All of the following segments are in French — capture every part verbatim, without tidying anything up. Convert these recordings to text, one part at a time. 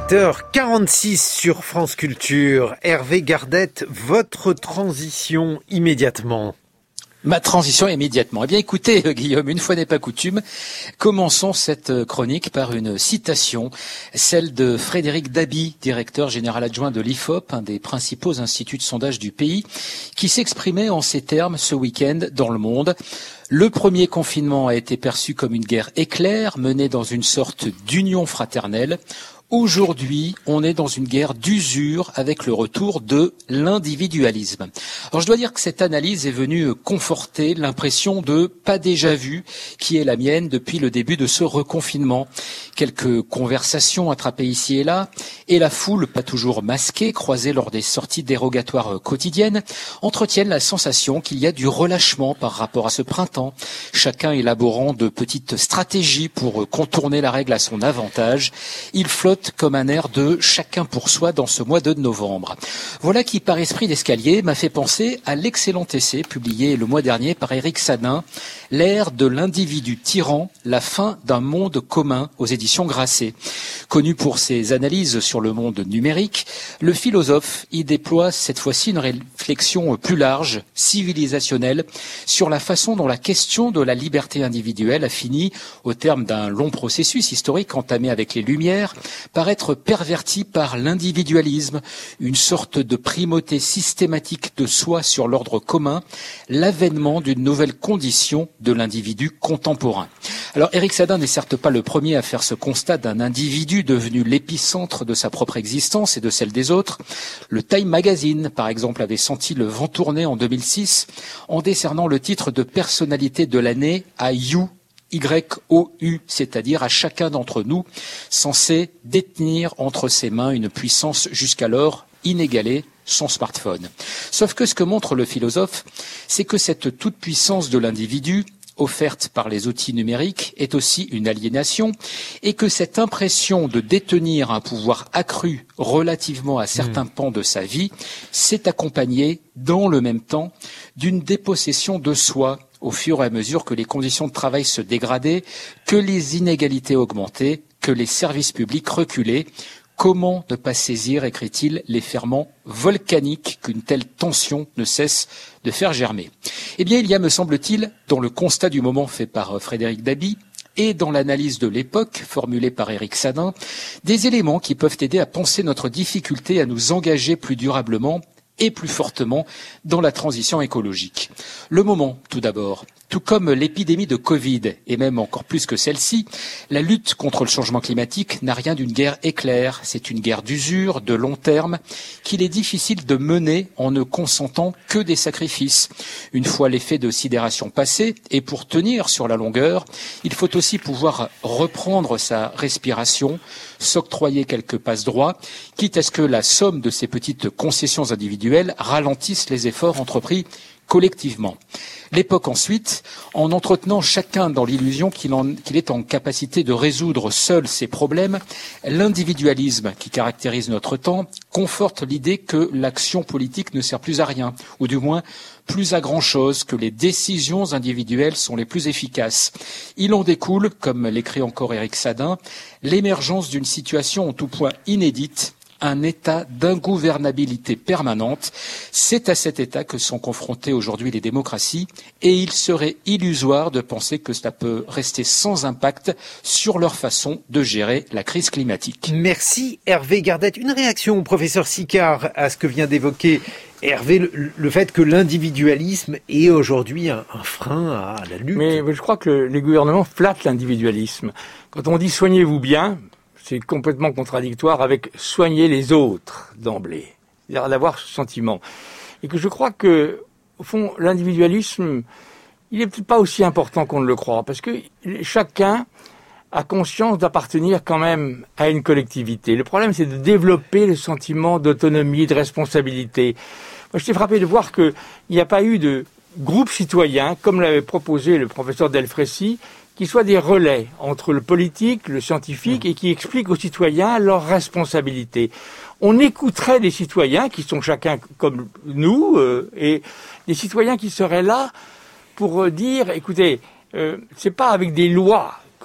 sept heures quarante-six sur France Culture. Hervé Gardette, votre transition immédiatement. Ma transition immédiatement. Eh bien, écoutez, Guillaume, une fois n'est pas coutume, commençons cette chronique par une citation, celle de Frédéric Dabi, directeur général adjoint de l'I F O P, un des principaux instituts de sondage du pays, qui s'exprimait en ces termes ce week-end dans Le Monde. Le premier confinement a été perçu comme une guerre éclair menée dans une sorte d'union fraternelle. Aujourd'hui, on est dans une guerre d'usure avec le retour de l'individualisme. Alors je dois dire que cette analyse est venue conforter l'impression de pas déjà vu qui est la mienne depuis le début de ce reconfinement. Quelques conversations attrapées ici et là et la foule, pas toujours masquée, croisée lors des sorties dérogatoires quotidiennes, entretiennent la sensation qu'il y a du relâchement par rapport à ce printemps, chacun élaborant de petites stratégies pour contourner la règle à son avantage. Il flotte comme un air de chacun pour soi dans ce mois de novembre. Voilà qui, par esprit d'escalier, m'a fait penser à l'excellent essai publié le mois dernier par Éric Sadin, L'ère de l'individu tyran, la fin d'un monde commun aux éditions Grasset. Connu pour ses analyses sur le monde numérique, le philosophe y déploie cette fois-ci une réflexion plus large, civilisationnelle, sur la façon dont la question de la liberté individuelle a fini, au terme d'un long processus historique entamé avec les Lumières, par être perverti par l'individualisme, une sorte de primauté systématique de soi sur l'ordre commun, l'avènement d'une nouvelle condition de l'individu contemporain. Alors Éric Sadin n'est certes pas le premier à faire ce constat d'un individu devenu l'épicentre de sa propre existence et de celle des autres. Le Time Magazine, par exemple, avait senti le vent tourner en deux mille six en décernant le titre de personnalité de l'année à You, Y O U, c'est-à-dire à chacun d'entre nous, censé détenir entre ses mains une puissance jusqu'alors inégalée, son smartphone. Sauf que ce que montre le philosophe, c'est que cette toute-puissance de l'individu, offerte par les outils numériques, est aussi une aliénation, et que cette impression de détenir un pouvoir accru relativement à certains mmh. pans de sa vie s'est accompagnée, dans le même temps, d'une dépossession de soi, au fur et à mesure que les conditions de travail se dégradaient, que les inégalités augmentaient, que les services publics reculaient. Comment ne pas saisir, écrit-il, les ferments volcaniques qu'une telle tension ne cesse de faire germer? Eh bien, il y a, me semble-t-il, dans le constat du moment fait par Frédéric Dabi et dans l'analyse de l'époque formulée par Éric Sadin, des éléments qui peuvent aider à penser notre difficulté à nous engager plus durablement et plus fortement dans la transition écologique. Le moment, tout d'abord. Tout comme l'épidémie de Covid, et même encore plus que celle-ci, la lutte contre le changement climatique n'a rien d'une guerre éclair. C'est une guerre d'usure, de long terme, qu'il est difficile de mener en ne consentant que des sacrifices. Une fois l'effet de sidération passé, et pour tenir sur la longueur, il faut aussi pouvoir reprendre sa respiration, s'octroyer quelques passe-droits, quitte à ce que la somme de ces petites concessions individuelles ralentisse les efforts entrepris collectivement. L'époque ensuite, en entretenant chacun dans l'illusion qu'il, en, qu'il est en capacité de résoudre seul ses problèmes, l'individualisme qui caractérise notre temps conforte l'idée que l'action politique ne sert plus à rien, ou du moins plus à grand-chose, que les décisions individuelles sont les plus efficaces. Il en découle, comme l'écrit encore Éric Sadin, l'émergence d'une situation en tout point inédite, un état d'ingouvernabilité permanente. C'est à cet état que sont confrontées aujourd'hui les démocraties et il serait illusoire de penser que cela peut rester sans impact sur leur façon de gérer la crise climatique. Merci Hervé Gardette. Une réaction, professeur Sicard, à ce que vient d'évoquer Hervé, le, le fait que l'individualisme est aujourd'hui un, un frein à la lutte. Mais je crois que les gouvernements flattent l'individualisme. Quand on dit « soignez-vous bien », c'est complètement contradictoire avec « soigner les autres » d'emblée, c'est-à-dire d'avoir ce sentiment. Et que je crois que, au fond, l'individualisme, il n'est peut-être pas aussi important qu'on ne le croit, parce que chacun a conscience d'appartenir quand même à une collectivité. Le problème, c'est de développer le sentiment d'autonomie, de responsabilité. Moi, j'étais frappé de voir qu'il n'y a pas eu de groupe citoyen, comme l'avait proposé le professeur Delfraissy, qui soient des relais entre le politique, le scientifique, et qui expliquent aux citoyens leurs responsabilités. On écouterait des citoyens qui sont chacun comme nous, euh, et des citoyens qui seraient là pour dire, écoutez, euh, c'est pas avec des lois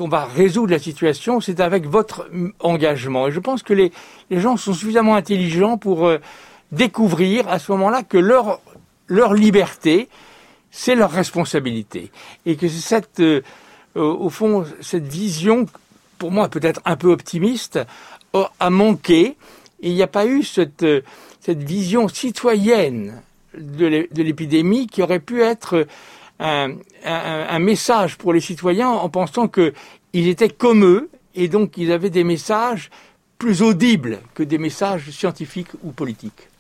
qu'on va résoudre la situation, c'est avec votre engagement. Et je pense que les, les gens sont suffisamment intelligents pour euh, découvrir à ce moment-là que leur, leur liberté, c'est leur responsabilité. Et que c'est cette, euh, au fond, cette vision, pour moi peut-être un peu optimiste, a manqué. Et il n'y a pas eu cette, cette vision citoyenne de l'épidémie qui aurait pu être un, un, un message pour les citoyens en pensant qu'ils étaient comme eux et donc ils avaient des messages plus audibles que des messages scientifiques ou politiques.